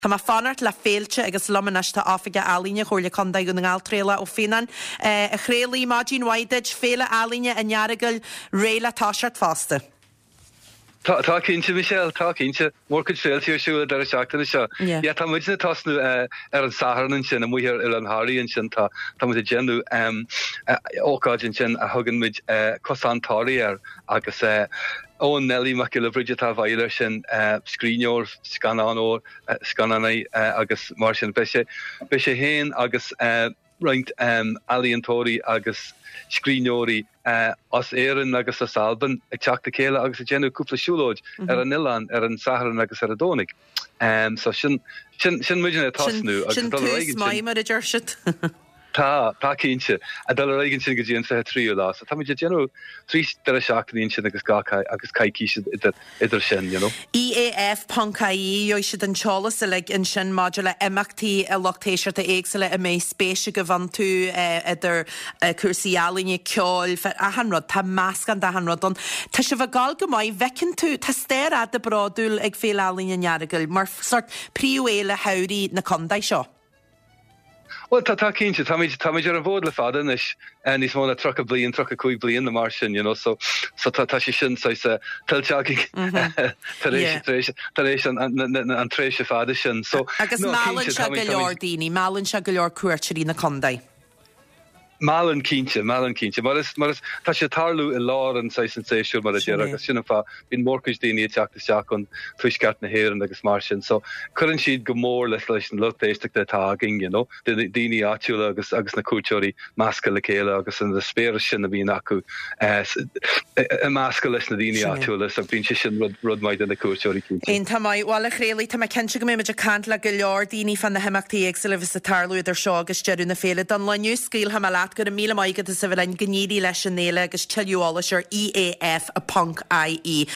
Tá má fanart le féilte agus lomanasta áfaige alíne chuirla condaigh an ngáiltréile ó finan. A chréalaí Máidín Waidid féle alíne a nearagail réile táseart fásta. Tá cínte Michelle, tá cínte mórcud féiltíú siúla dar a seachtainna seo. Ja tá muidna tasnú ar an saharnan sin a muir ar an háíonn sin tá muid a genú ócáidin sin a thugann muid cosantáí ar agus Owen Nelly mac le Bridget a bhaile sin scríneor scananór scananaí agus mar sin be sé héin agus roint alíontóirí agus scríneoirí as éan agus as Alban ag teachta céile agus a genú cúpla siúlóid ar an Ilan ar an Saharan agus ar a Dónig. So sin muidir a tasnú agus sin tús mai mar a dúirsit. Tá cínte a dal aigen sin go dtíon sa tríú lá. Tá muidir genú trí dar a seachtaíonn sin agus gacha agus caiiciise idir sin, you know. EAF.caí jo siad an teolas le in sin module imachtaí a lochtéisiart a éagsile a mé spéise go bhain tú idir cuasaíalíne ceáil a hanrod tá máscan a hanrod don. Tá se bh gáil go maiid bhecinn tú tá stéir a de bráúil ag féalíne nearagail mar sort príomhéile hairí na condaid seo. Well, tá cínte, tá méidir an bhód le fada is níos móna trocha blion, trocha cuaig blion na mar sin, you know, so tá sé sin tilteachig tar éis an tréise fada sin. Agus málann se go leor daoine, málann se go leor cuairtearí na condaid. Málan cínte, mar is tá sé tarlú i lár an 6séisiú mar a dé agus sinna fá bín mórcuid daoine teachta seach an tuisceart na héan agus mar sin. So chuann siad go mór leis an luchtéisteach de táging, you know, daoine áitiúla agus na cúteoirí másca le céile agus an de spéire sin a bhíon acu másca leis na daoine áitiúla so bín sin rud maid na cúteoirí cínte. Aon tá maith bhála chréalaí tá cinnte go méid a cant le go leor daoine fan na himachtaí éagsile agus a tarlú idir seo agus dearú na féile don leniu scíl ha gur a míle maigad a sa bhfuil an gníí leis an néile agus teúála ar EAF.ie.